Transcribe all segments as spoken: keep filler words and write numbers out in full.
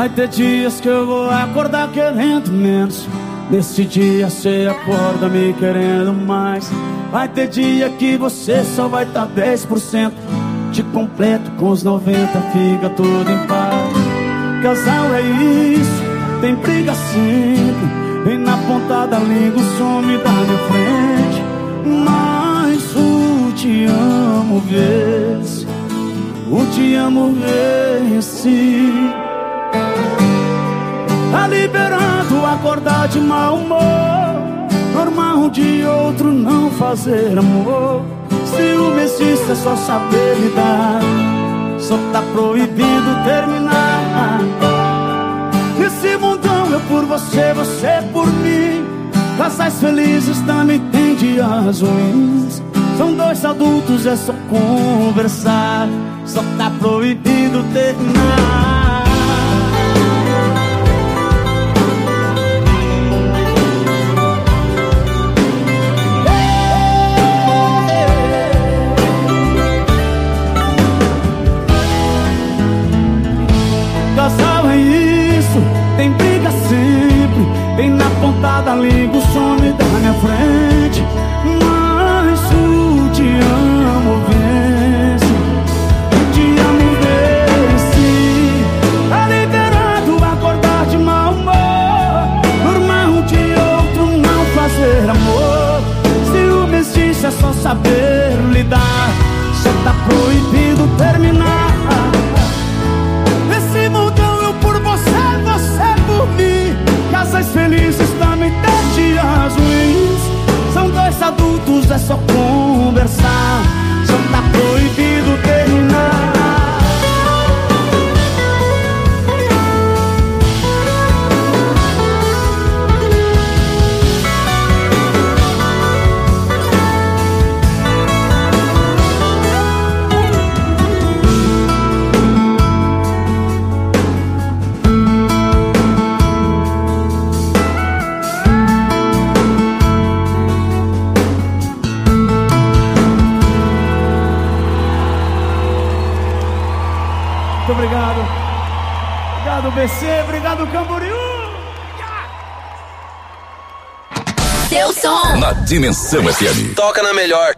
Vai ter dias que eu vou acordar querendo menos. Nesse dia cê acorda me querendo mais. Vai ter dia que você só vai tá dez por cento. Te completo com os noventa, fica tudo em paz. Casal é isso, tem briga sempre. Vem na ponta da língua, some da minha frente. Mas o te amo vence, o te amo vence. Tá liberado acordar de mau humor. Normal um de outro não fazer amor. Se o mesista é só saber lidar, só tá proibido terminar. Nesse mundão eu por você, você por mim. Casais felizes também tem dias ruins. São dois adultos, é só conversar. Só tá proibido terminar. Casal é isso, tem briga sempre. Vem na ponta da língua, some da minha frente. Mas o te amo vence, o te amo vence. Tá liberado acordar de mau humor. Normal um de outro não fazer amor. Se o mestiço é só saber lidar, só tá proibido terminar. Casais felizes também tem dias ruins. São dois adultos, é só conversar. Só tá proibido terminar. Obrigado. Obrigado, B C. Obrigado, Camboriú. Seu som. Na Dimensão F M. Toca na melhor.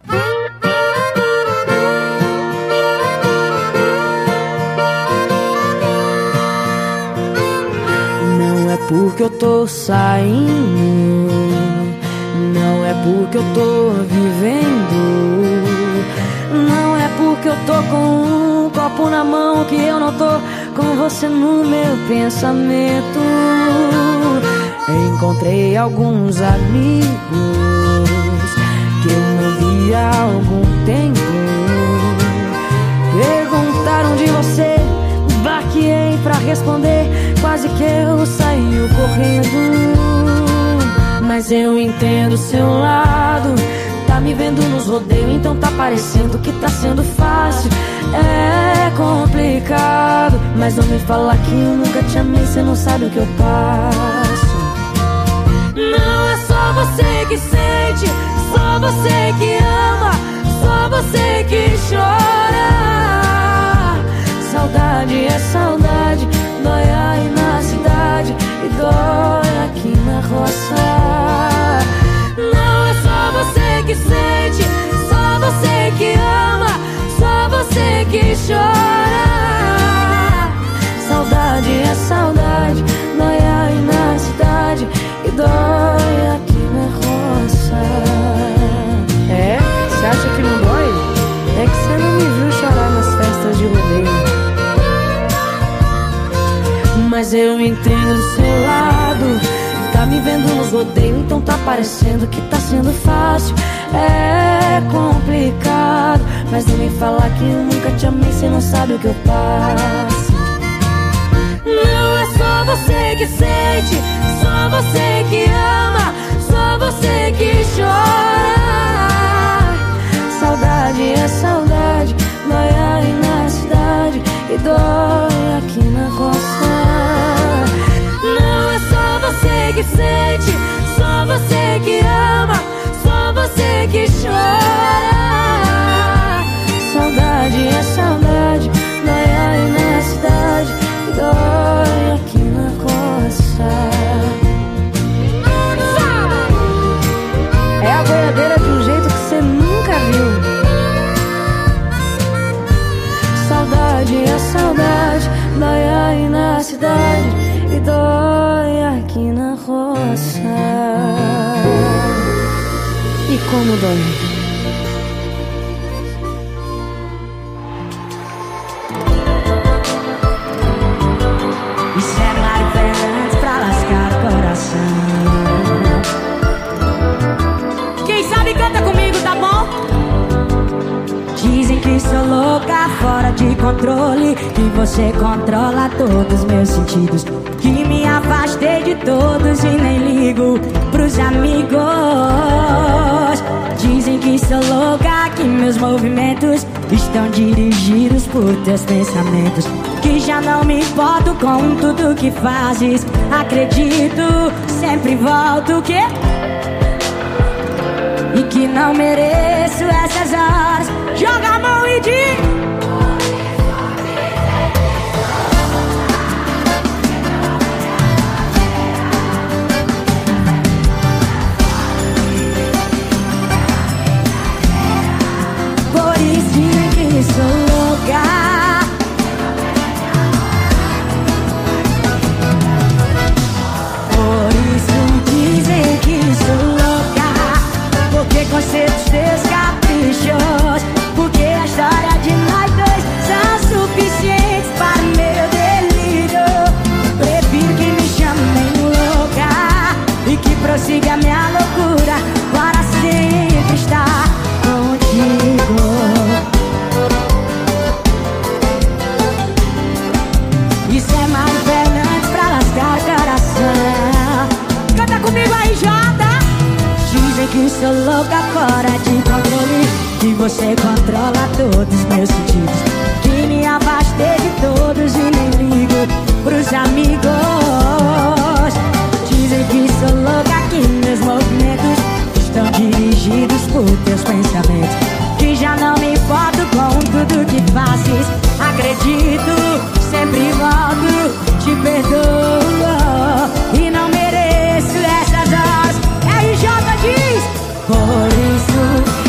Não é porque eu tô saindo, não é porque eu tô vivendo, não é porque eu tô com um copo na mão que eu não tô com você no meu pensamento. Encontrei alguns amigos que eu não vi há algum tempo. Perguntaram de você, vaqueei pra responder, quase que eu saí correndo. Mas eu entendo o seu lado, tá me vendo nos rodeios, então tá parecendo que tá sendo fácil. É complicado, mas não me fala que eu nunca te amei, cê não sabe o que eu passo. Não é só você que sente, só você que ama, só você que chora. Saudade é saudade, dói aí na cidade e dói aqui na roça. Não é só você que sente, só você que ama, só você que chora. Saudade é saudade, dói aí na cidade e dói aqui na roça. É? Você acha que não dói? É que você não me viu chorar nas festas de rodeio. Mas eu entendo do seu lado, tá me vendo nos rodeios, então tá parecendo que tá sendo fácil. É complicado, mas não me fala que eu nunca te amei, cê não sabe o que eu passo. Não é só você que sente, só você que ama, só você que chora. Saudade é saudade, dói aí na cidade e dói aqui na roça. Não é só você que sente, só você que ama, só você que chora. Saudade é saudade, dói aí na cidade e dói verdade a saudade dói aí na cidade e dói aqui na roça. E como dói? Isso é Mário Fernandes pra lascar o coração. Quem sabe canta comigo, tá bom? Dizem que sou louca, fora de controle, que você controla todos os meus sentidos, que me afastei de todos e nem ligo pros amigos. Dizem que sou louca, que meus movimentos estão dirigidos por teus pensamentos, que já não me importo com tudo que fazes. Acredito, sempre volto o quê? E que não mereço essas horas. Joga a mão e diz: por isso dizem que sou louca. Por isso dizem que sou louca, porque conceitos teus caprichos, porque a história de nós dois são suficientes para o meu delírio. Prefiro que me chamem louca e que prossiga a minha loucura para sempre estar contigo. Isso é Mário Fernandes pra lascar o coração. Canta comigo aí, Jota. Dizem que sou louca, fora de controle, que você controla todos os meus sentidos, que me afastei de todos e nem ligo pros amigos. Dizem que sou louca, que meus movimentos estão dirigidos por teus pensamentos, que já não me importo com tudo que fazes. Acredito, sempre volto, te perdoo e não mereço essas horas. R J diz: por isso,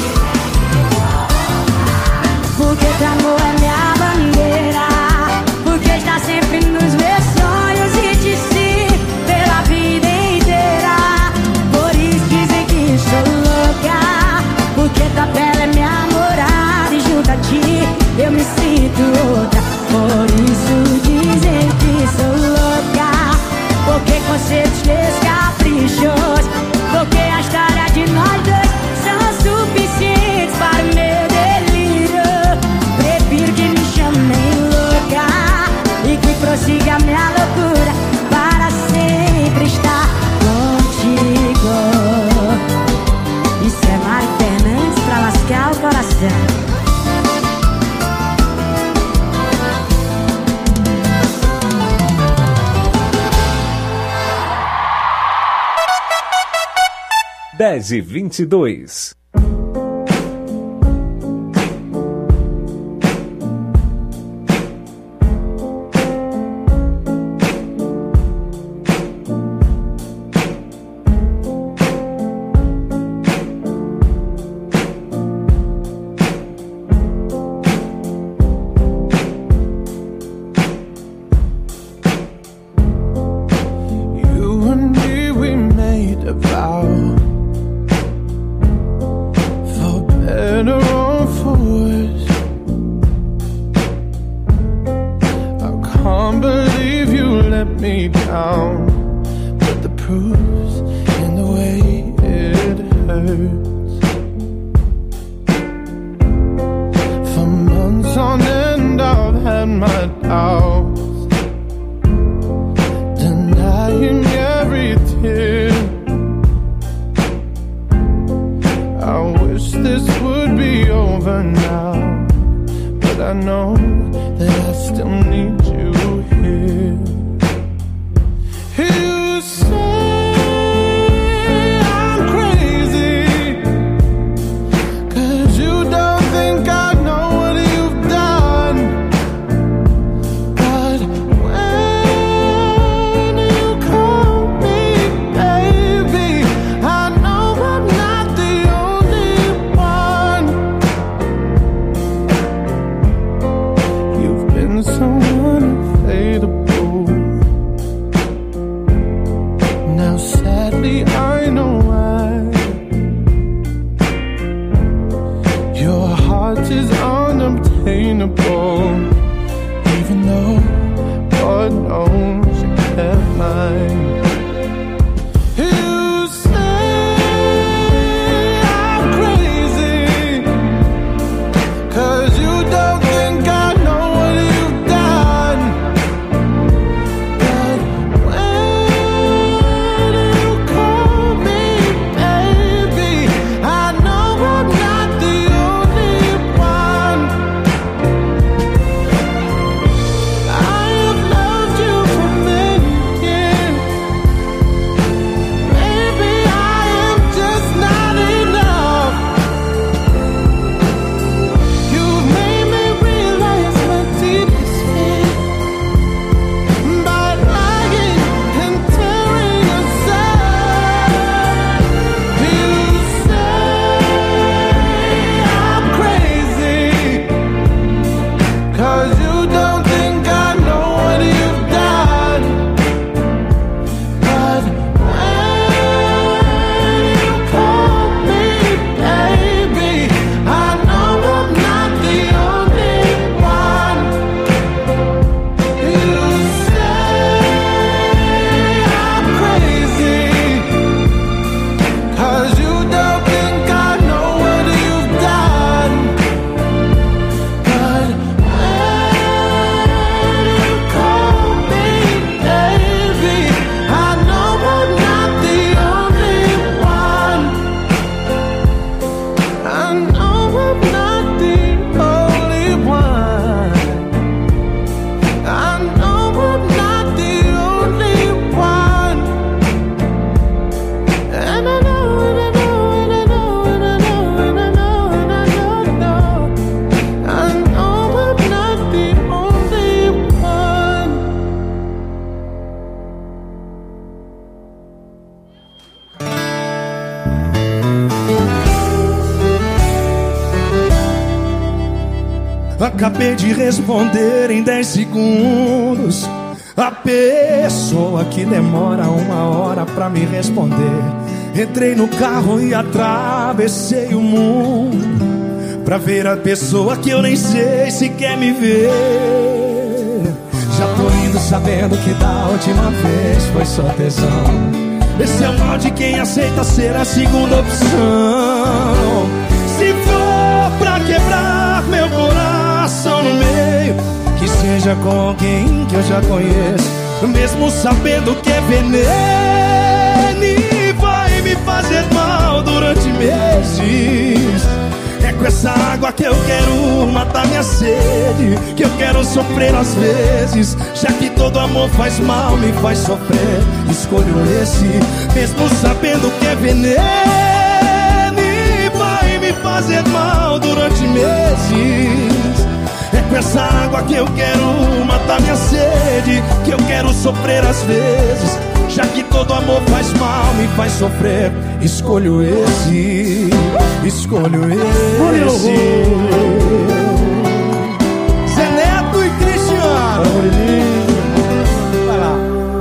porque teu amor é minha bandeira, porque está sempre nos meus sonhos e te sigo pela vida inteira. Por isso dizem que sou louca, porque tua pele é minha morada e junto a ti eu me sinto outra. Por isso dizem que sou louca, porque conceitos teus caprichos, porque a história de nós dois são suficientes para o meu delírio. Prefiro que me chamem louca e que prossiga a minha loucura para sempre estar contigo. Isso é Mário Fernandes pra lascar o coração. dez e vinte e dois. You've been wanted someone unfadable. Now sadly I know why. Your heart is unobtainable, even though God knows you kept mine. You say I'm crazy, 'cause you don't think I know what you've done. But when you call me baby, I know I'm not the only one. I have loved you for many years. Maybe I am just not enough. You've made me realize my deepest fear by lying and tearing us apart. You say I'm crazy, 'cause you don't think I know what you've done. But when you call me baby, I know I'm not the only one. You say I'm crazy, 'cause you don't think I know what you've done. But when you call me baby, I know I'm not the only one. I know I'm not the only one. I know I'm not the only one. And I know, and I know, and I know, and I know, and I know, and I know, know. I know I'm not the only one. Acabei de responder em dez segundos a pessoa que demora uma hora pra me responder. Entrei no carro e atravessei o mundo pra ver a pessoa que eu nem sei se quer me ver. Já tô indo sabendo que da última vez foi só tesão. Esse é o mal de quem aceita ser a segunda opção. Se for pra quebrar meu coração no meio, que seja com alguém que eu já conheço, mesmo sabendo que é veneno e vai me fazer mal durante meses. É com essa água que eu quero matar minha sede, que eu quero sofrer às vezes, já que todo amor faz mal, me faz sofrer. Escolho esse, mesmo sabendo que é veneno e vai me fazer mal durante meses. É com essa água que eu quero matar minha sede, que eu quero sofrer às vezes, já que todo amor faz mal, me faz sofrer. Escolho esse, escolho esse. Zé Neto e Cristiano. Vai lá.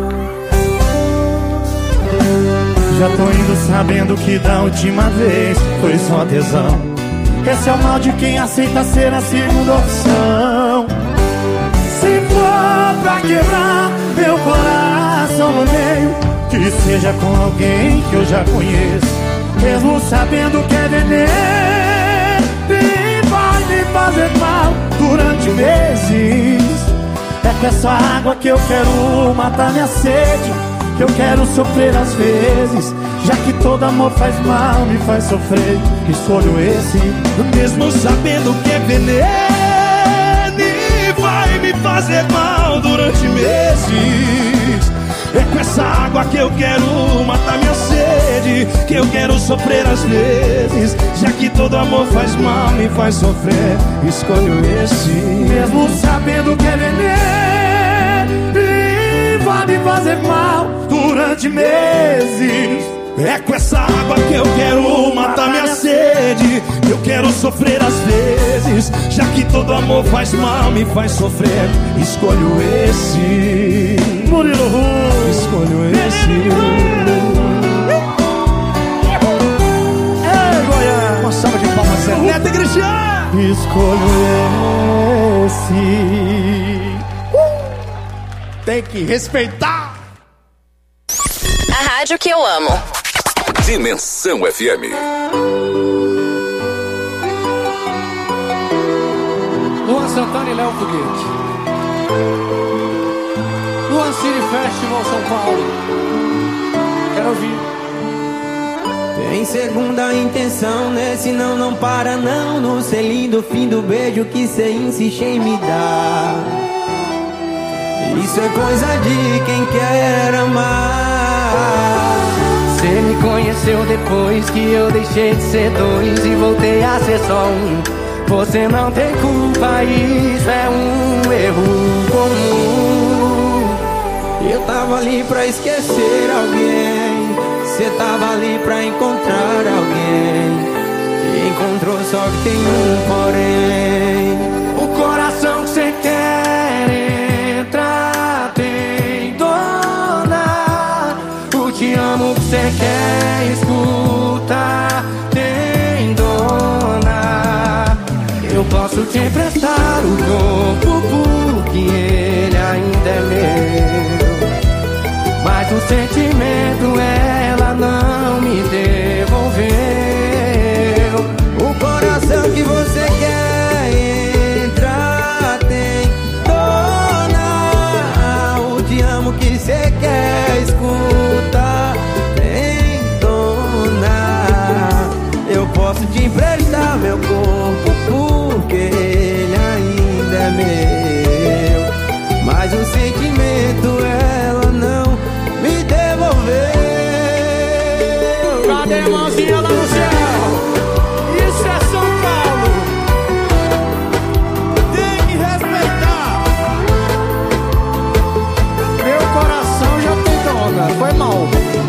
Já tô indo sabendo que da última vez foi só tesão. Esse é o mal de quem aceita ser a segunda opção. Se for pra quebrar meu coração no meio, que seja com alguém que eu já conheço, mesmo sabendo que é veneno e vai me fazer mal durante meses. É com essa água que eu quero matar minha sede, que eu quero sofrer às vezes, já que todo amor faz mal, me faz sofrer. Escolho esse, mesmo sabendo que é veneno e vai me fazer mal durante meses. É com essa água que eu quero matar minha sede, que eu quero sofrer às vezes, já que todo amor faz mal, me faz sofrer. Escolho esse, mesmo sabendo que é veneno e vai me fazer mal durante meses. É com essa água que eu quero matar minha sede. Eu quero sofrer às vezes, já que todo amor faz mal, me faz sofrer. Escolho esse Murilo Ru. Escolho esse Ei, Goiás! Uma salva de palmas, Zé Neto e Cristiano! Escolho esse uh! Tem que respeitar A rádio que eu amo. Dimensão F M. Luan Santana e Léo Foguete. Luan City Festival São Paulo. Quero ouvir. Tem segunda intenção nesse não, não para não. No selinho do fim do beijo que cê insiste em me dar. Isso é coisa de quem quer amar. Cê me conheceu depois que eu deixei de ser dois e voltei a ser só um. Você não tem culpa, isso é um erro comum. Eu tava ali pra esquecer alguém, cê tava ali pra encontrar alguém. E encontrou só que tem um porém. O coração que cê quer entrar tem dona. O te amo que cê quer escutar tem dona. Eu posso te emprestar o corpo porque ele ainda é meu, mas o sentimento ela não me devolveu. O coração que você quer entrar tem dona. O te amo que você quer escutar tem dona. Eu posso te emprestar meu corpo porque ele ainda é meu, mas o sentimento ela não me devolveu. Cadê a mãozinha lá no céu? Isso é São Paulo. tem que respeitar. Meu coração já tem dona. Foi mal.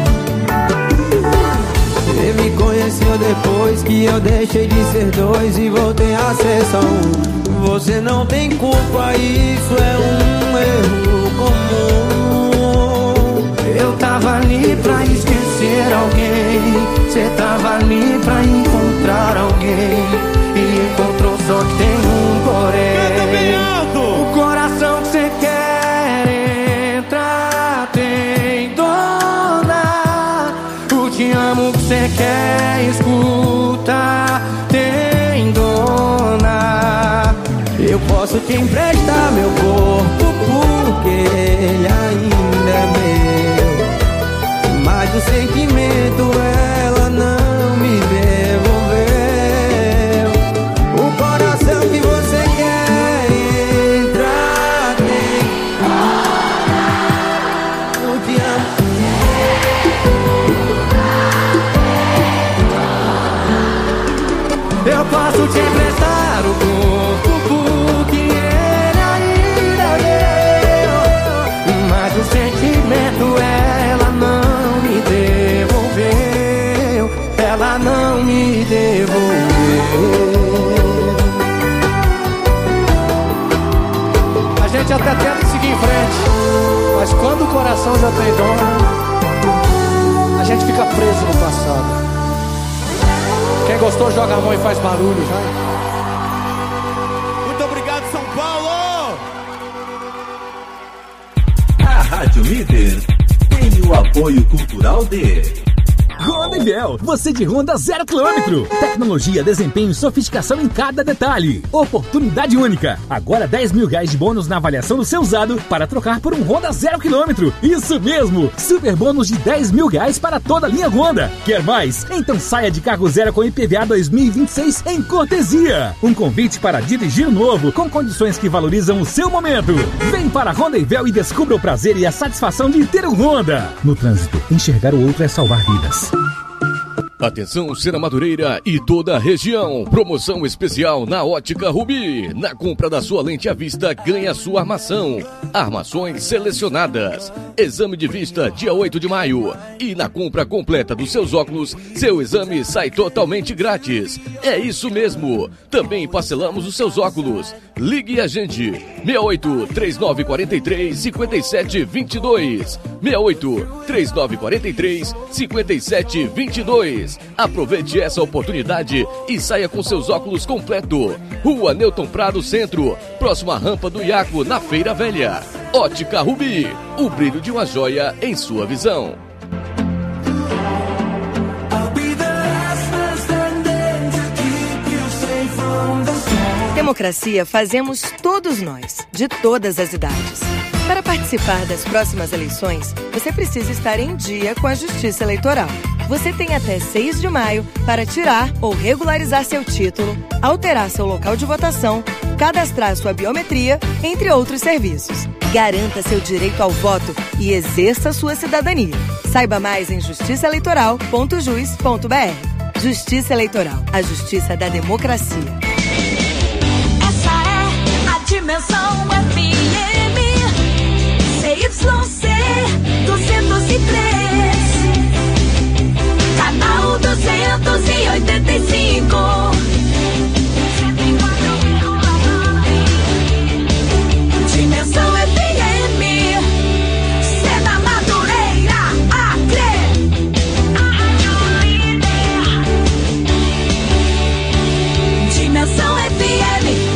Você me conheceu depois que eu deixei de ser dois e voltei a ser só um. Você não tem culpa, isso é um erro comum. Eu tava ali pra esquecer alguém, cê tava ali pra encontrar alguém. E encontrou só que tem um porém. O coração que cê quer entrar tem dona. O te amo que cê quer escutar tem dona. Eu posso te emprestar meu corpo porque ele ainda é meu, mas o sentimento ela não me devolveu. O coração que você quer entrar tem. Eu te amo. Eu posso te emprestar o corpo porque ele ainda é meu, mas o sentimento ela não me devolveu. Ela não me devolveu. A gente até tenta seguir em frente, mas quando o coração já tem dona, a gente fica preso no passado. Quem gostou joga a mão e faz barulho, vai. Muito obrigado, São Paulo. A Rádio Líder tem o apoio cultural de Honda e Véu, você de Honda zero quilômetro. Tecnologia, desempenho e sofisticação em cada detalhe. Oportunidade única. Agora dez mil reais de bônus na avaliação do seu usado para trocar por um Honda zero quilômetro. Isso mesmo, super bônus de dez mil reais para toda a linha Honda. Quer mais? Então saia de carro zero com I P V A dois mil e vinte e seis em cortesia. Um convite para dirigir novo com condições que valorizam o seu momento. Vem para Honda e Véu e descubra o prazer e a satisfação de ter um Honda. No trânsito, enxergar o outro é salvar vidas. Atenção, Serra Madureira e toda a região. Promoção especial na Ótica Rubi. Na compra da sua lente à vista, ganha sua armação. Armações selecionadas. Exame de vista dia oito de maio. E na compra completa dos seus óculos, seu exame sai totalmente grátis. É isso mesmo. Também parcelamos os seus óculos. Ligue a gente. seis oito três nove quatro três cinco sete dois dois. seis oito três nove quatro três cinco sete dois dois. Aproveite essa oportunidade e saia com seus óculos completo. Rua Newton Prado Centro, próxima à rampa do Iaco, na Feira Velha. Ótica Rubi, o brilho de uma joia em sua visão. Democracia fazemos todos nós, de todas as idades. Para participar das próximas eleições, você precisa estar em dia com a Justiça Eleitoral. Você tem até seis de maio para tirar ou regularizar seu título, alterar seu local de votação, cadastrar sua biometria, entre outros serviços. Garanta seu direito ao voto e exerça sua cidadania. Saiba mais em justiça eleitoral ponto jus ponto b r. Justiça Eleitoral, a justiça da democracia. Essa é a Dimensão F M, C Y C duzentos e três, canal duzentos e oitenta e cinco. Dimensão F M, Serra Madureira, Acre. Dimensão F M.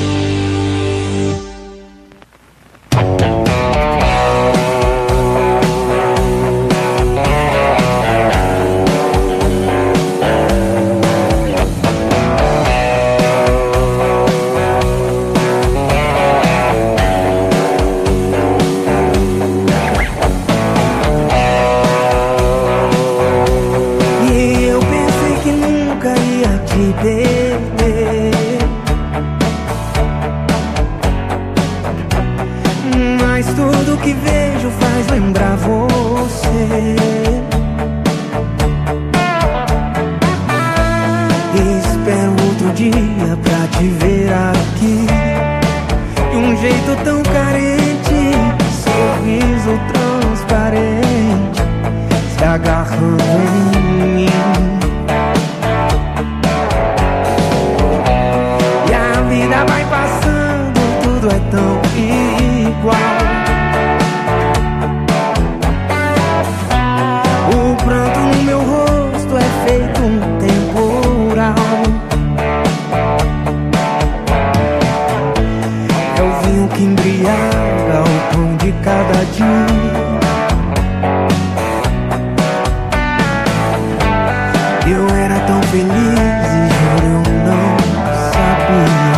Mas tudo que vejo faz lembrar você. E espero outro dia pra te ver aqui, de um jeito tão carente, sorriso transparente, se agarrando em mim. E a vida vai passando, tudo é tão igual. O pranto no meu rosto é feito um temporal. É o vinho que embriaga o pão de cada dia. Eu era tão feliz e juro eu não sabia.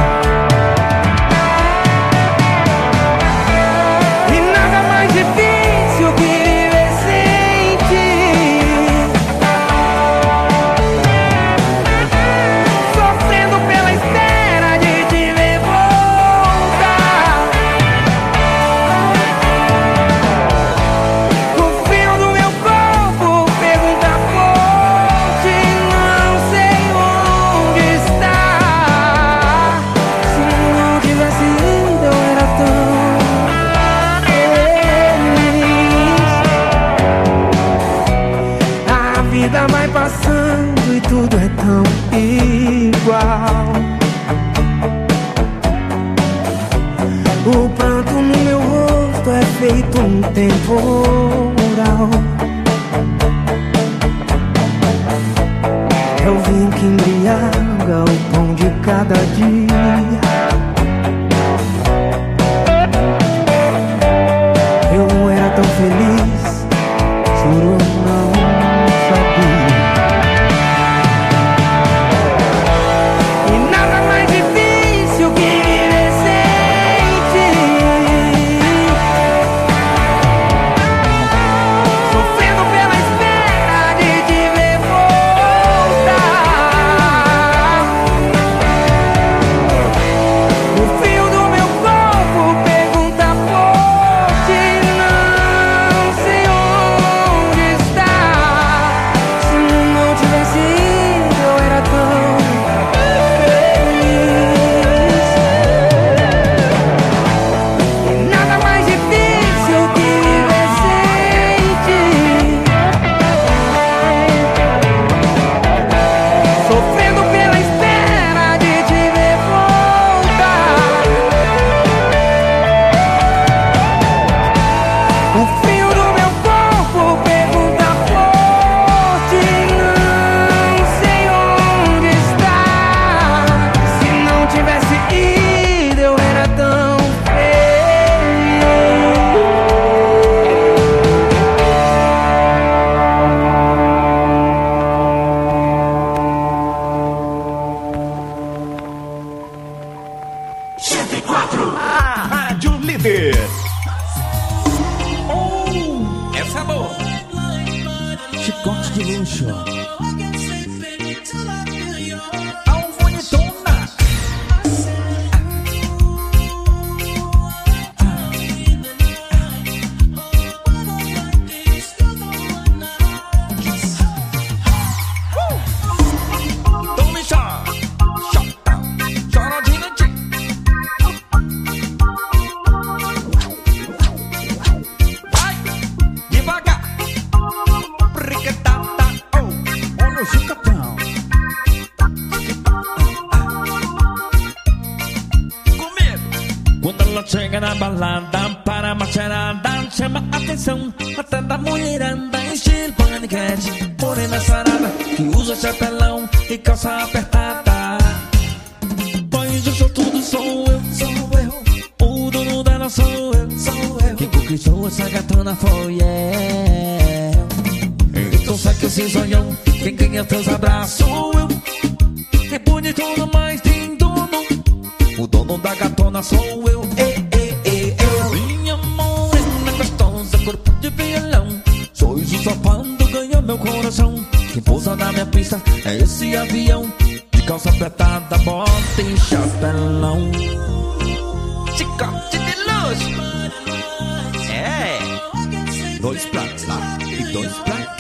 Tudo é tão igual. O pranto no meu rosto é feito um temporal. É o vinho que embriaga o pão de cada dia. Eu era tão feliz, juro não sabia. luxo. Chega na balada para macharada, chama atenção até da mulherada, estilo paniquete, morena sarada, que usa chapelão e calça apertada. Pois eu sou tudo, sou eu, sou eu, o dono dela sou eu, sou eu. Quem conquistou essa gatona foi eu. Então sai que eu sei zoião, quem ganha teus abraços sou eu. É bonito, mas tem dono, o dono da gatona sou eu. Corpo de violão, sois o safado, ganhou meu coração. Quem pousa na minha pista é esse avião, de calça apertada, bota e chapelão. Chicote de luxo. É, dois pra lá e dois pra cá.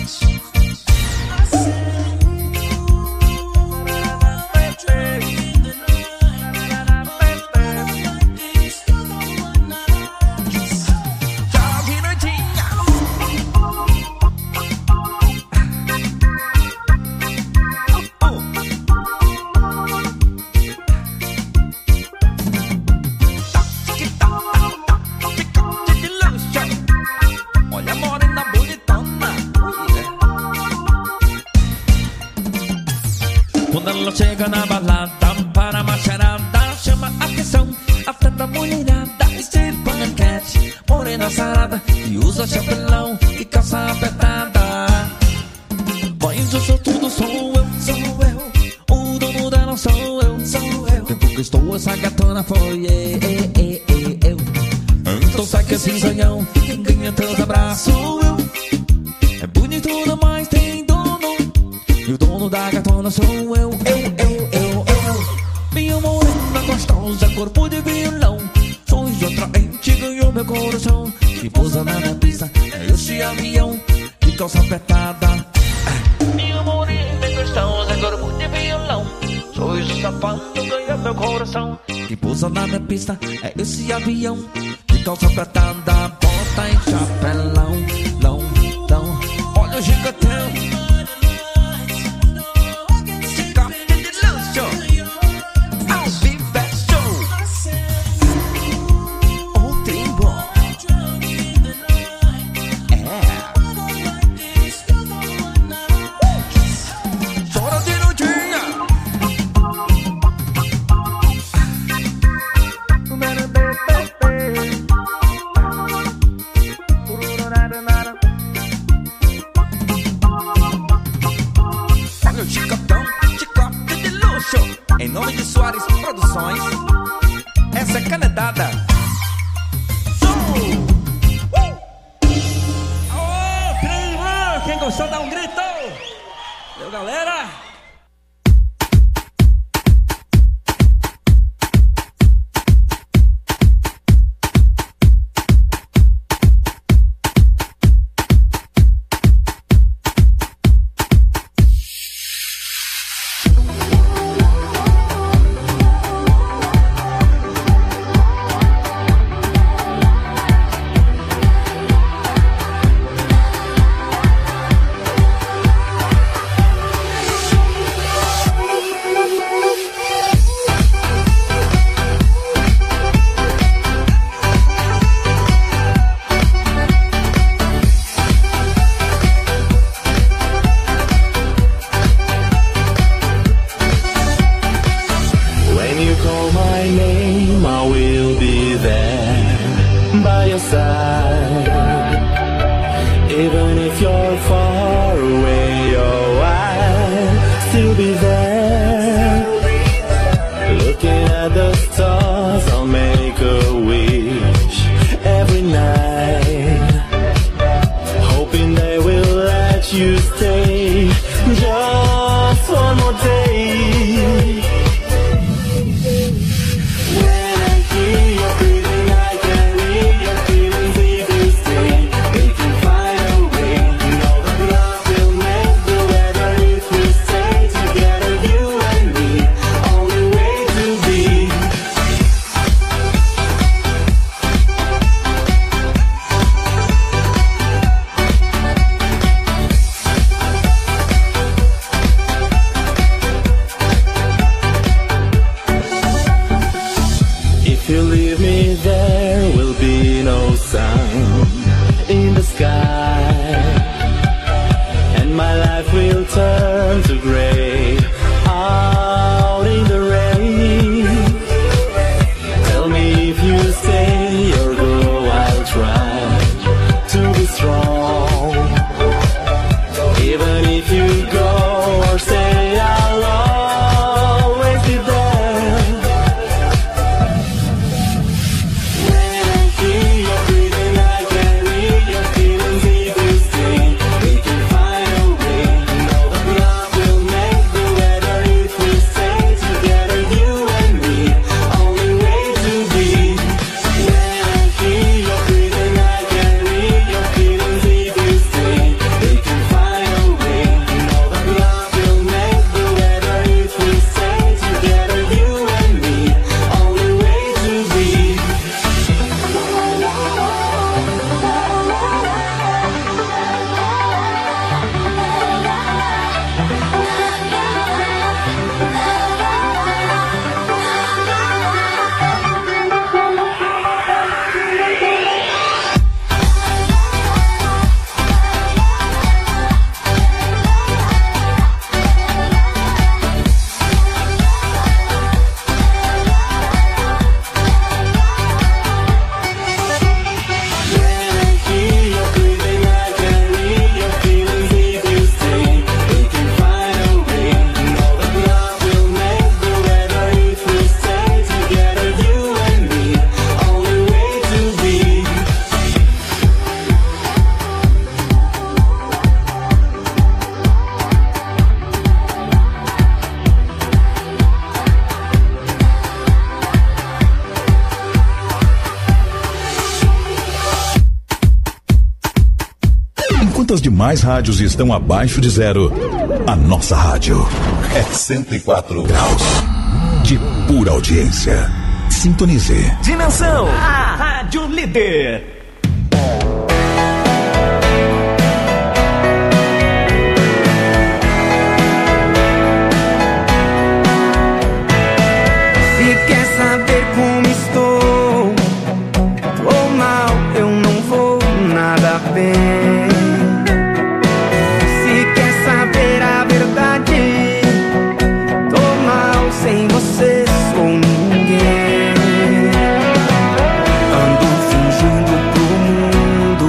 Chega na balada para macharada, chama atenção até da mulherada, estilo paniquete, morena sarada, e usa chapelão e calça apertada. Pois eu sou tudo, sou eu, sou eu, o dono dela sou eu, sou eu. Quem conquistou essa gatona foi eu, eu. Então sai que esse zanhão, quem ganha teus abraços sou eu. É bonito, mas tem dono, e o dono da gatona sou eu, eu. Gostosa, corpo de violão, sois atraente, ganhou meu coração. Que pousa na minha pista é esse avião, de calça apertada. Minha morena gostosa, corpo de violão, sois o sapato, ganhou meu coração. Que pousa na minha pista é esse avião, de calça apertada, bota em chapelão, lão, lão. Olha o gigantão. Em nome de Soares Produções, essa é canetada. Uh! Oh, primo! Quem gostou dá um grito! Valeu, galera! you stay just one more day. When I hear your breathing, I can read your feelings. If you stay, we can find a way. You know that love will make the weather. If we stay together, you and me, only way to be. If you leave me, there will be no sun in the sky, and my life will turn to gray out in the rain. Tell me if you stay or go, I'll try to be strong. Even if you go or stay, I'll always be there. When I hear your breathing, I can read your feelings. If you stay, we can find a way. You know that love will make the weather. If we stay together, you and me, only way to be. When I hear your breathing, I can read your feelings. If you stay, we can find a way. You know that love will make the weather. If we stay together, you and me, only way to be. Enquanto as demais rádios estão abaixo de zero, a nossa rádio é cento e quatro graus de pura audiência. Sintonize. Dimensão, a Rádio Líder. Se quer saber como estou, tô mal, eu não vou nada bem. Se quer saber a verdade, tô mal, sem você sou ninguém. Ando fingindo pro mundo,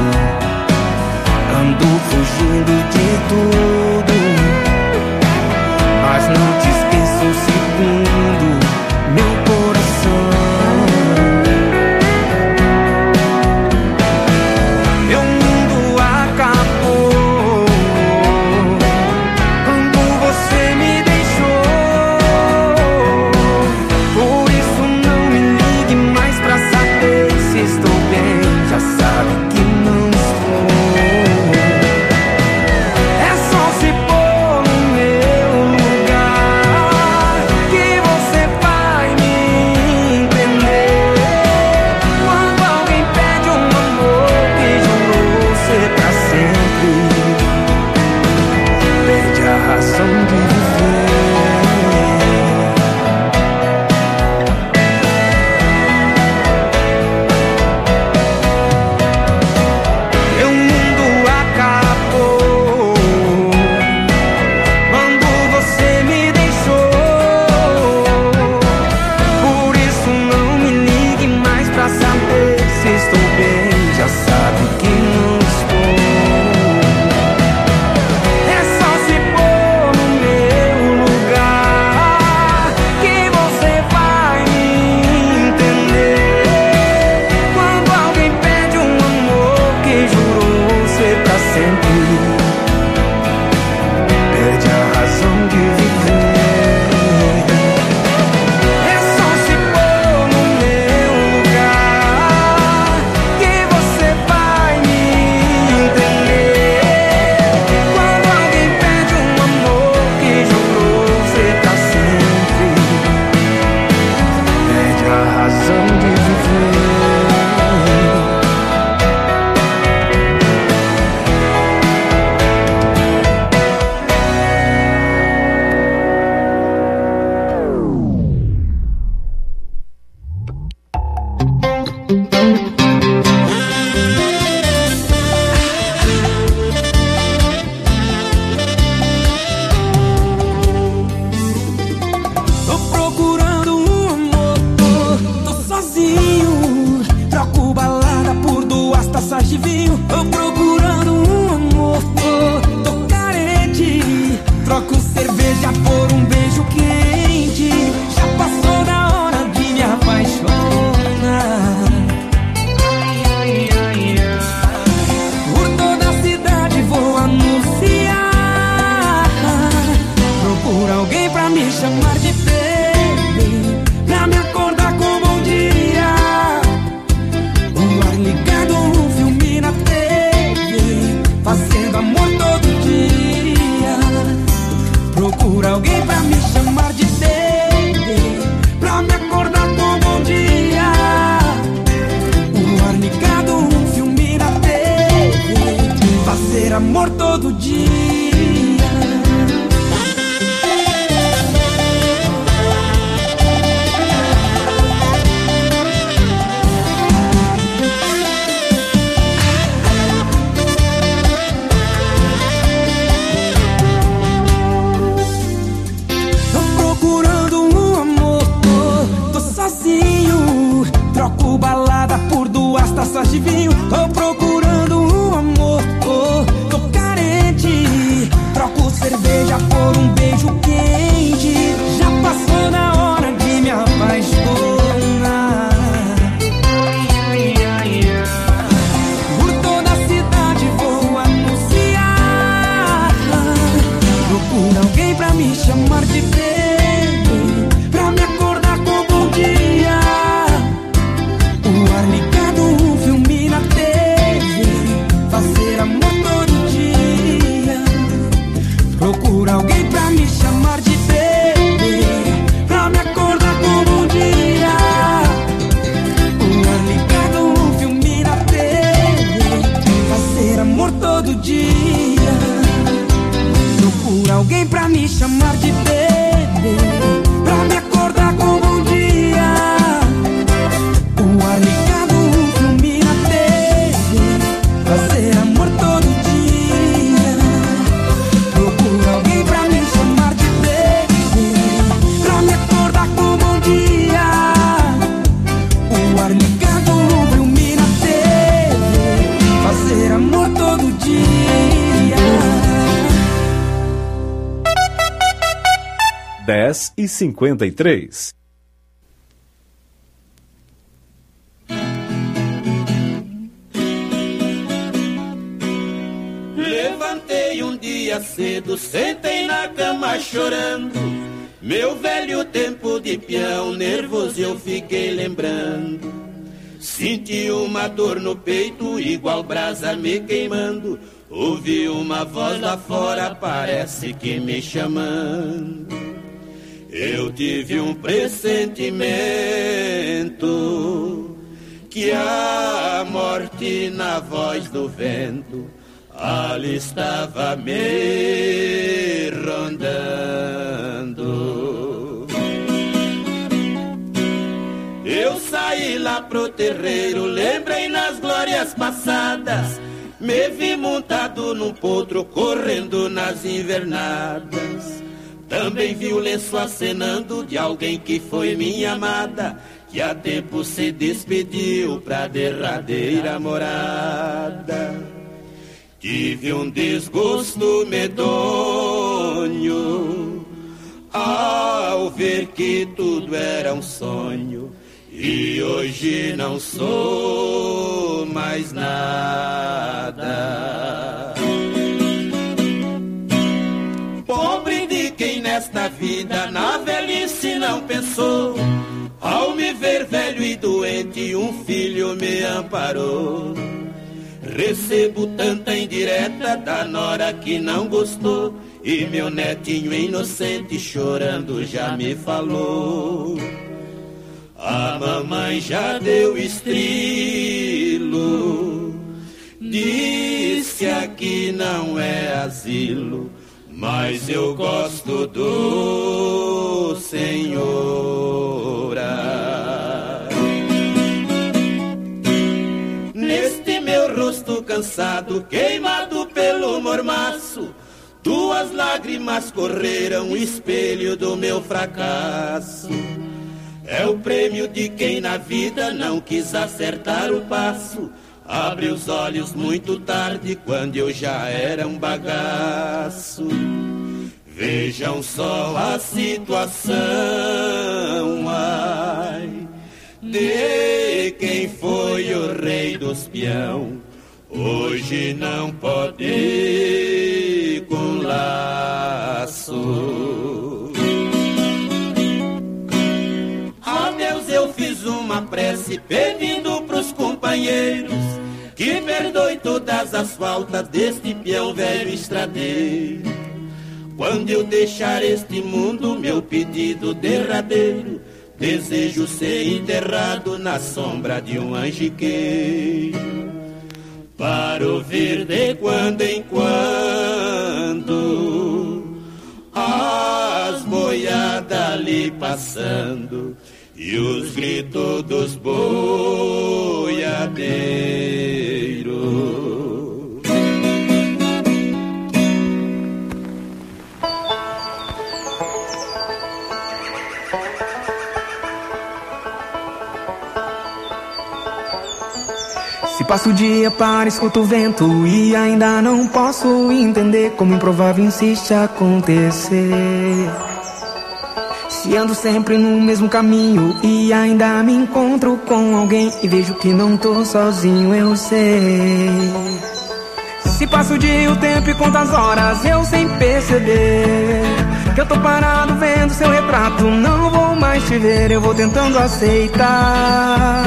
ando fugindo de tudo, mas não te esqueça um segundo, meu coração. Meu mundo acabou quando você me deixou. Por isso não me ligue mais pra saber se estou bem. Já sabe que não estou. É só se pôr no meu lugar que você vai me entender. Quando alguém pede um amor que jurou ser pra sempre, perde a razão de viver. Meu mundo acabou quando você me deixou. Por isso não me ligue mais pra saber se estou bem. Já sabe que não estou. É só se pôr no meu lugar que você vai me entender. Quando alguém pede um amor que jurou ser pra sempre, adivinho, tô procurando um amor. Tô, tô carente, troco cerveja por um beijo quente. Já passou da hora de me apaixonar. Por toda a cidade vou anunciar. Procura alguém pra me chamar de baby, pra me acordar com bom dia. O ar ligado, um filme na T V, fazendo amor todo dia. Procura alguém pra me chamar de baby, pra me acordar com bom dia. O ar ligado, um filme na T V, fazer amor todo dia. Troco balada por duas taças de vinho. Tô procurando um amor, oh, tô carente. Troco cerveja por um beijo quente. Já passou da hora de me apaixonar. Por toda a cidade vou anunciar. Procura alguém pra me chamar de baby, pra me acordar com bom dia. O ar ligado, um filme na T V, fazer amor todo dia. Procura alguém pra me chamar de baby, pra me acordar com bom dia. O ar ligado, um filme na T V, fazer amor todo dia. Procura alguém pra me chamar de baby, pra me acordar com bom dia. O ar ligado, um filme na T V, fazer amor todo dia. Procura alguém pra me chamar de baby, pra me acordar com bom dia. O ar ligado, um filme na T V, fazer amor todo dia. dez e cinquenta e três. Levantei um dia cedo, sentei na cama chorando. Meu velho tempo de peão, nervoso eu fiquei lembrando. Senti uma dor no peito, igual brasa me queimando. Ouvi uma voz lá fora, parece que me chamando. Eu tive um pressentimento que a morte na voz do vento ali estava me rondando. Eu saí lá pro terreiro, lembrei nas glórias passadas. Me vi montado num potro, correndo nas invernadas. Também vi o lenço acenando de alguém que foi minha amada, que há tempo se despediu pra derradeira morada. Tive um desgosto medonho ao ver que tudo era um sonho, e hoje não sou mais nada. Pobre de quem nesta vida na velhice não pensou. Ao me ver velho e doente, um filho me amparou. Recebo tanta indireta da nora que não gostou, e meu netinho inocente chorando já me falou. A mamãe já deu estrilo, disse aqui não é asilo, mas eu gosto do Senhora. Neste meu rosto cansado, queimado pelo mormaço, tuas lágrimas correram, espelho do meu fracasso. É o prêmio de quem na vida não quis acertar o passo. Abri os olhos muito tarde, quando eu já era um bagaço. Vejam só a situação, ai, de quem foi o rei dos peão. Hoje não pode ir com laço. A Deus eu fiz uma prece pedindo pros companheiros que perdoe todas as faltas deste peão velho estradeiro. Quando eu deixar este mundo, meu pedido derradeiro, desejo ser enterrado na sombra de um angiqueiro, para ouvir de quando em quando as boiadas ali passando e os gritos dos boiadeiros. Se passo o dia para escuto o vento e ainda não posso entender como improvável insiste a acontecer. Se ando sempre no mesmo caminho e ainda me encontro com alguém e vejo que não tô sozinho, eu sei. Se passo o dia, o tempo e quantas horas eu sem perceber que eu tô parado vendo seu retrato, não vou mais te ver, eu vou tentando aceitar.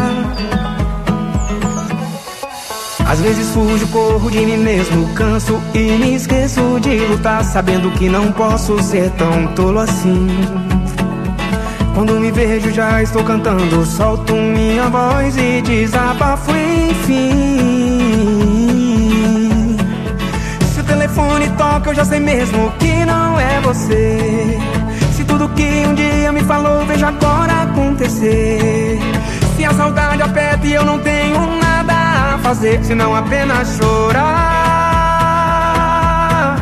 Às vezes fujo, corro de mim mesmo, canso e me esqueço de lutar, sabendo que não posso ser tão tolo assim. Quando me vejo já estou cantando, solto minha voz e desabafo enfim. Se o telefone toca eu já sei mesmo que não é você. Se tudo que um dia me falou vejo agora acontecer. Se a saudade aperta e eu não tenho nada a fazer senão apenas chorar.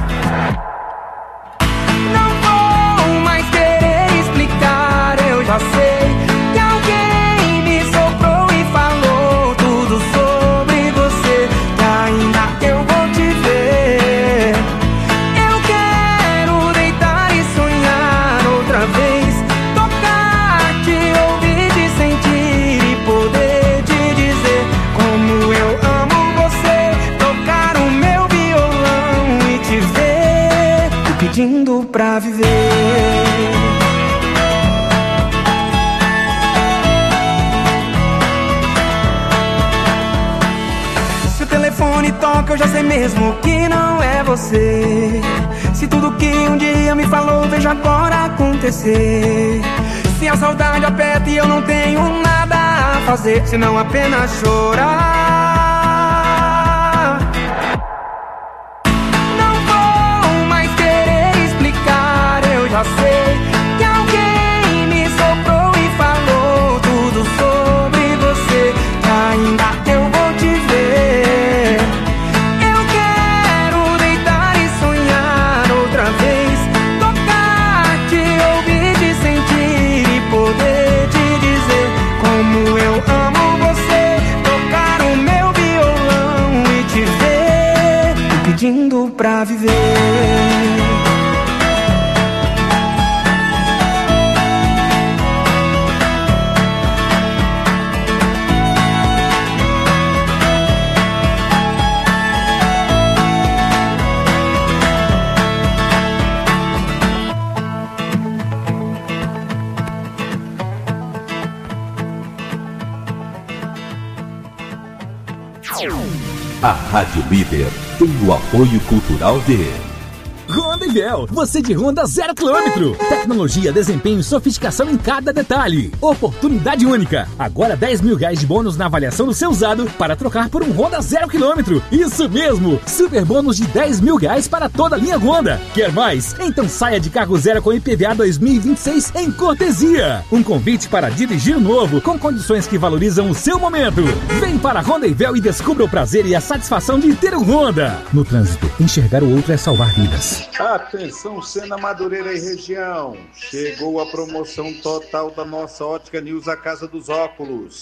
Não vou mais querer explicar, eu já sei que alguém me soprou e falou tudo sobre você, que ainda eu vou te ver. Eu quero deitar e sonhar outra vez, tocar, te ouvir, te sentir e poder te dizer como eu amo você, tocar o meu violão e te ver, te pedindo pra viver. Se o telefone toca eu já sei mesmo que não é você. Se tudo que um dia me falou vejo agora acontecer. Se a saudade aperta e eu não tenho nada a fazer senão apenas chorar. Não vou mais querer explicar, eu já sei que alguém me soprou e falou tudo sobre você, que ainda eu vou te ver. Eu quero deitar e sonhar outra vez, tocar, te ouvir, te sentir e poder te dizer como eu amo você, tocar o meu violão e te ver, te pedindo pra viver. A Rádio Líder tem o apoio cultural de Honda e Véu, você de Honda zero quilômetro. Tecnologia, desempenho e sofisticação em cada detalhe. Oportunidade única. Agora dez mil reais de bônus na avaliação do seu usado para trocar por um Honda zero quilômetro. Isso mesmo, super bônus de dez mil reais para toda a linha Honda. Quer mais? Então saia de carro zero com I P V A dois mil e vinte e seis em cortesia. Um convite para dirigir novo com condições que valorizam o seu momento. Vem para Honda e Véu e descubra o prazer e a satisfação de ter um Honda. No trânsito, enxergar o outro é salvar vidas. Atenção, Sena, Madureira e região. Chegou a promoção total da nossa Ótica News, a Casa dos Óculos.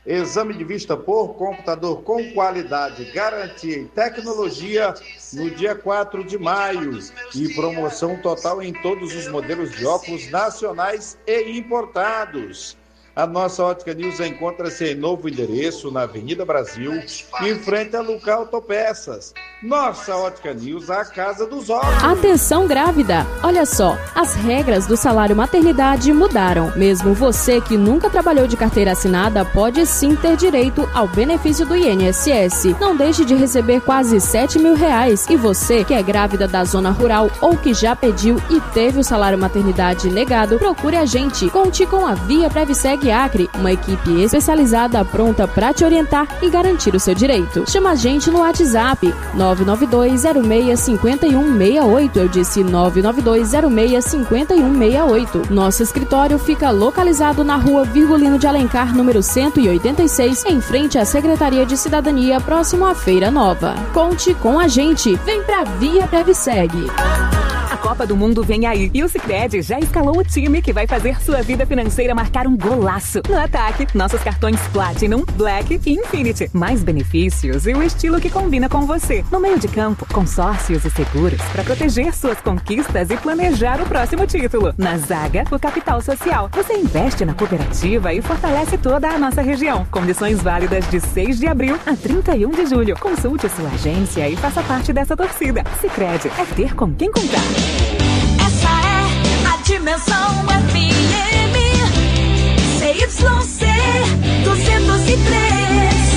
Exame de vista por computador com qualidade, garantia e tecnologia no dia quatro de maio. E promoção total em todos os modelos de óculos nacionais e importados. A nossa Ótica News encontra-se em novo endereço na Avenida Brasil, em frente a Luca Autopeças. Nossa Ótica News, a casa dos óculos. Atenção grávida! Olha só, as regras do salário maternidade mudaram. Mesmo você que nunca trabalhou de carteira assinada pode sim ter direito ao benefício do I N S S. Não deixe de receber quase sete mil reais. E você que é grávida da zona rural ou que já pediu e teve o salário maternidade negado, procure a gente. Conte com a Via Previseg Acre, uma equipe especializada pronta para te orientar e garantir o seu direito. Chama a gente no WhatsApp nove nove dois zero seis cinco um seis oito. Eu disse nove nove dois zero seis cinco um seis oito. Nosso escritório fica localizado na rua Virgulino de Alencar, número cento e oitenta e seis, em frente à Secretaria de Cidadania, próximo à Feira Nova. Conte com a gente. Vem pra Via Previseg. A Copa do Mundo vem aí e o Sicredi já escalou o time que vai fazer sua vida financeira marcar um golaço. No ataque, nossos cartões Platinum, Black e Infinity. Mais benefícios e o estilo que combina com você. No meio de campo, consórcios e seguros para proteger suas conquistas e planejar o próximo título. Na zaga, o capital social. Você investe na cooperativa e fortalece toda a nossa região. Condições válidas de seis de abril a trinta e um de julho. Consulte sua agência e faça parte dessa torcida. Sicredi é ter com quem contar. Essa é a Dimensão F M C Y C duzentos e três,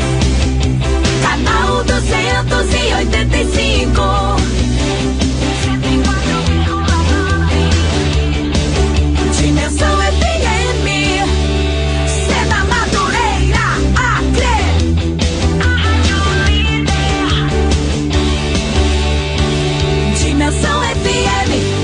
canal duzentos e oitenta e cinco. Dimensão F M, Seda Madureira, Acre. Dimensão F M.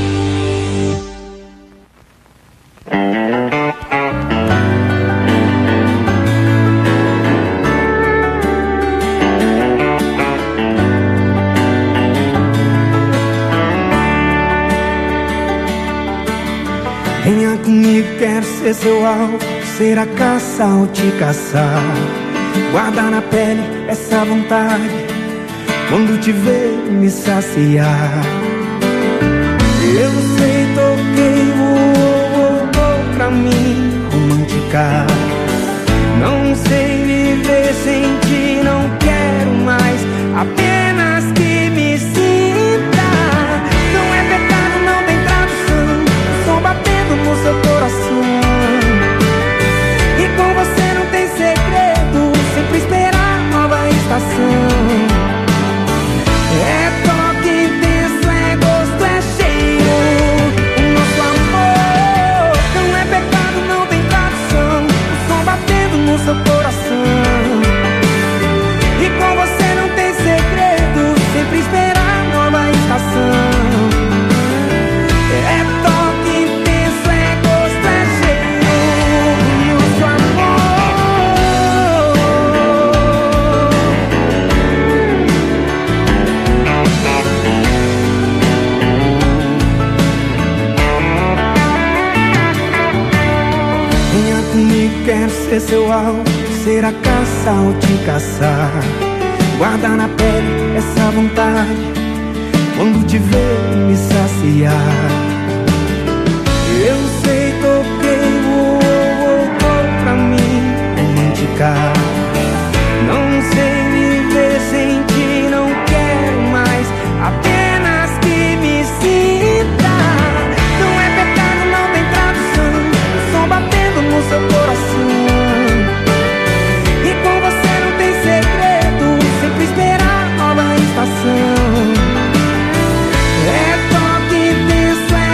Venha comigo, quero ser seu alvo, ser a caça ou te caçar. Guardar na pele essa vontade, quando te ver me saciar. Eu sei, toquei, voou, voltou pra mim romântica. Não sei viver sem ti, não quero mais, apenas que me sinta. Não é pecado, não tem tradução, o som batendo no seu coração. E com você não tem segredo, sempre esperar nova estação. É toque intenso, é gosto, é cheiro, o nosso amor. Não é pecado, não tem tradução, o som batendo no seu coração. E com você não tem segredo, sempre esperar nova estação. É toque intenso, é gosto, é cheiro, o nosso amor. Venha comigo, quero ser seu alvo, ser a caça ou te caçar. Guarda na pele essa vontade, quando te ver me saciar. Eu sei, toquei, voou, voltou pra mim romântica. Não sei viver sem ti, não quero mais, apenas que me sinta. Não é pecado, não tem tradução, o som batendo no seu coração. E com você não tem segredo, sempre esperar nova estação. É toque intenso, é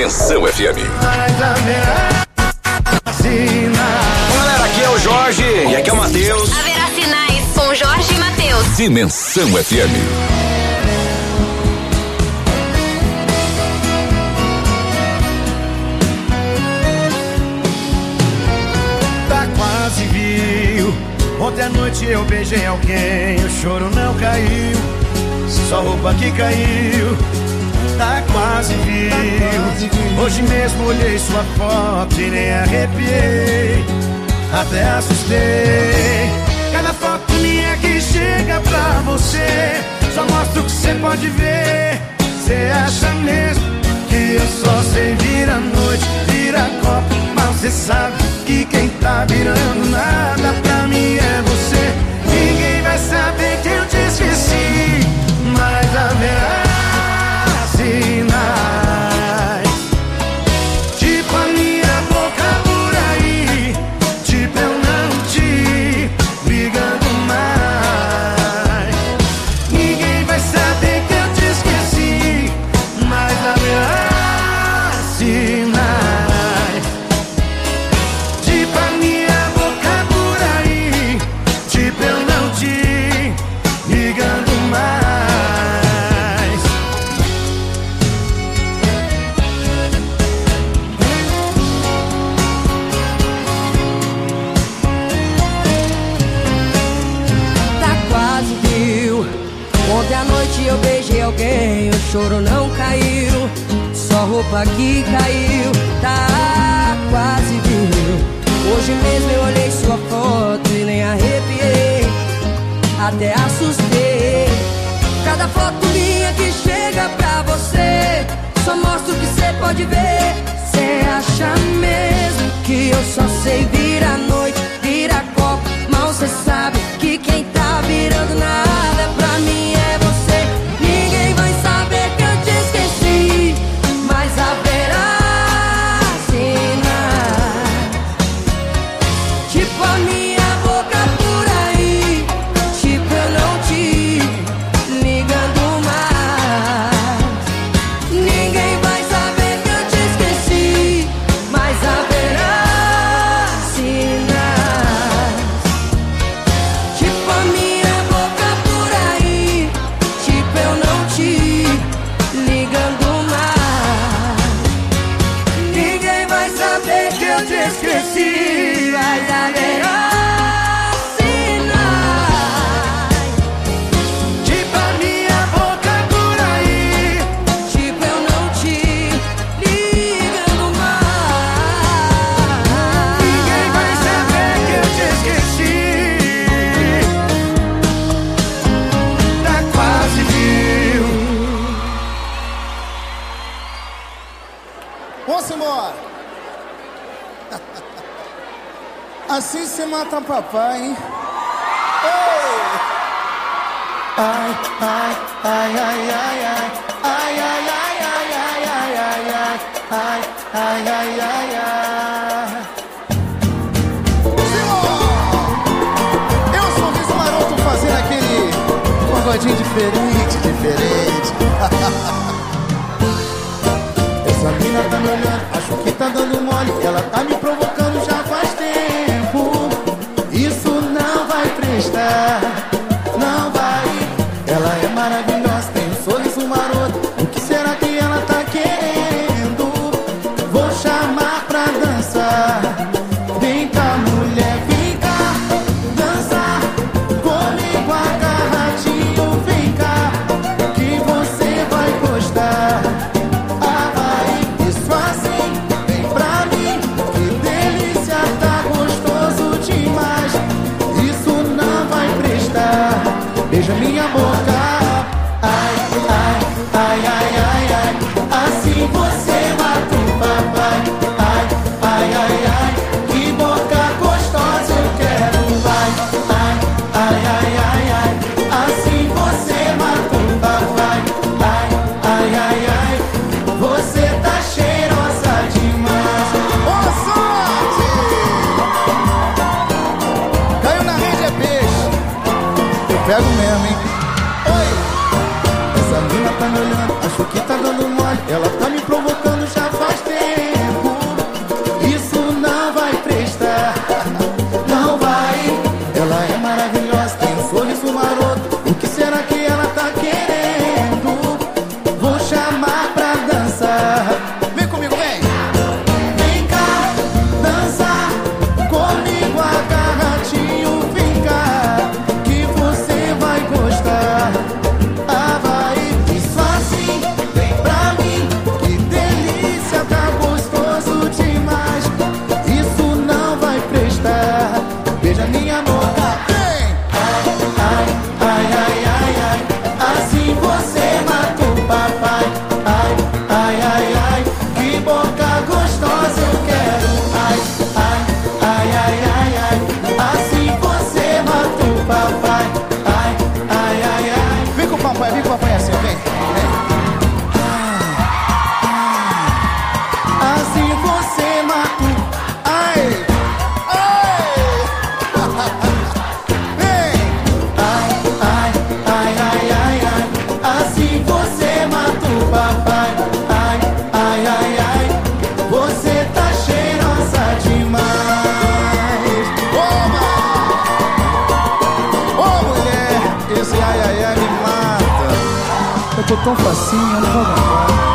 Dimensão F M. Galera, aqui é o Jorge e aqui é o Matheus. Haverá sinais com Jorge e Matheus. Dimensão F M. Tá quase viu. Ontem à noite eu beijei alguém, o choro não caiu, só roupa que caiu. Tá quase viu. Hoje mesmo olhei sua foto e nem arrepiei, até assustei. Cada foto minha que chega pra você só mostra o que você pode ver. Você acha mesmo que eu só sei virar noite, virar copo, mas você sabe que quem tá virando nada pra mim é você. Ninguém vai saber que eu te esqueci, mas haverá sinais, tipo a minha boca por aí, tipo eu não te ligando mais. Ninguém vai saber que eu te esqueci, mas haverá sinais, tipo a minha boca por aí, tipo eu não te ligando mais. Ontem à noite eu beijei alguém, o choro não caiu, só roupa que caiu. Tá quase viu. Hoje mesmo eu olhei sua foto e nem arrepiei, até assustei. Cada foto minha que chega pra você só mostra o que você pode ver. Cê acha mesmo que eu só sei virar noite, virar copo, mal cê sabe que quem tá virando nada pra mim é você. Ninguém vai saber que eu te esqueci, mas haverá sinais, tipo a minha boca por aí, tipo eu não te ligando mais. Ninguém vai saber que eu te esqueci, mas haverá sinais, tipo a minha boca por aí, tipo eu não te ligando mais. Ninguém vai saber que eu te esqueci, mas haverá sinais, tipo a minha boca por aí, tipo eu não te ligando mais. Ninguém vai saber que eu te esqueci, tá quase viu. Vamos embora. Assim se mata papai, hein? Ei! Ai, ai, ai, ai, ai, ai, ai, ai, ai, ai, ai, ai, ai, ai, ai, ai, ai, ai. Eu sou o Sorriso Maroto fazendo aquele pagodinho diferente, diferente. Essa mina tá me olhando, acho que tá dando mole. Ela tá me provocando já faz tempo. Isso não vai prestar, não vai. Ela é maravilhosa, tem um sorriso maroto. O que será que ela tá querendo? Vou chamar pra dançar. Vem cá, mulher, vem cá dançar comigo agarradinho. Vem cá, que você vai gostar. Ah, vai, isso assim, vem pra mim. Que delícia, tá gostoso demais. Isso não vai prestar. Beija minha boca. Ai, ai, ai, ai, ai, ai. Assim você mata o papai. Ai, ai, ai, ai. Que boca gostosa eu quero. Ai, ai, ai, ai, ai, ai. Assim você mata o papai. Ai, ai, ai, ai. Você tá cheirosa demais. Ô, sorte! Caiu na rede é peixe. Eu pego mesmo, hein? Oi! Essa mina tá me olhando, acho que tá dando mole. Ela tá me provocando já faz tô tão facinho, eu não vou aguentar.